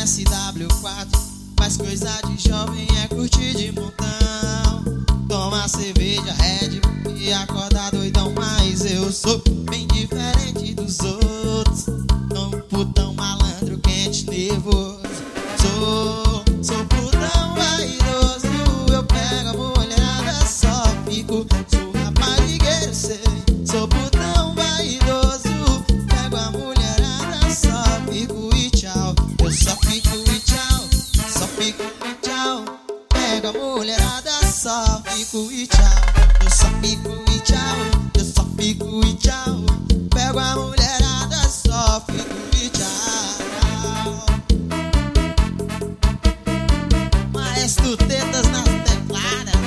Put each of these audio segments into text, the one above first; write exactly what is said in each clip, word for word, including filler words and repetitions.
S W quatro. Faz coisa de jovem, é curtir de montão. Toma cerveja, Red Bull e acorda doidão. Mas eu sou bem diferente dos outros. Não putão malandro, quente, nervoso. Sou, sou putão vaidoso. Eu pego a mulherada, só fico. Sou raparigueiro, sei. Sou putão vaidoso. Pego a mulherada, só fico e tchau. Eu só fico e tchau. Só fico e tchau. Pego a mulherada, só fico e tchau. Eu só fico e tchau. Eu só fico e tchau. Pego a mulherada, só fico e tchau. Maestro Tetas nas tecladas.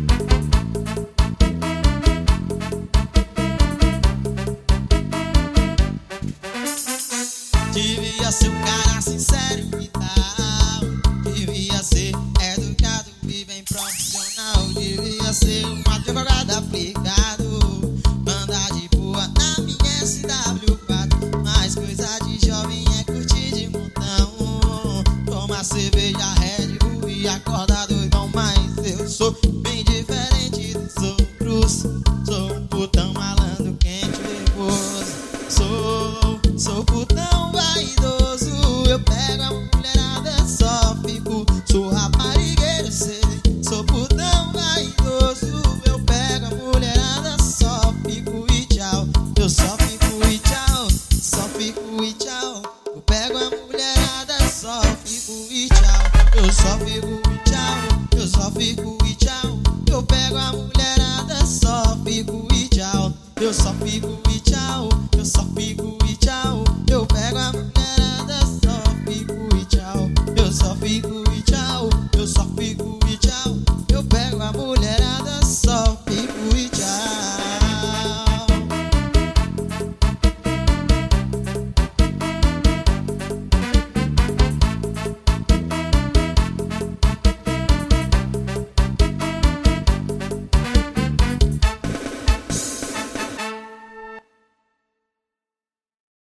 Devia ser um cara sincero e tal. Devia ser educado e bem profissional. Devia ser um advogado aplicado. Mandar de boa na minha S W quatro. Mas coisa de jovem é curtir de montão. Toma cerveja, Red Bull e acorda doidão. Mas eu sou bem diferente dos outros. Sou um putão malandro, quente, nervoso. Sou, sou putão vaidoso. Eu pego a mulherada, só fico. Sou raparigueiro, sei. Sou putão vaidoso. Eu pego a mulherada, só fico e tchau. Eu só fico e tchau. Só fico e tchau. Eu pego a mulherada, só fico e tchau. Eu só fico e tchau. Eu só fico e tchau. Eu pego a mulherada, só fico e tchau. Eu só fico e tchau. Eu só fico e tchau.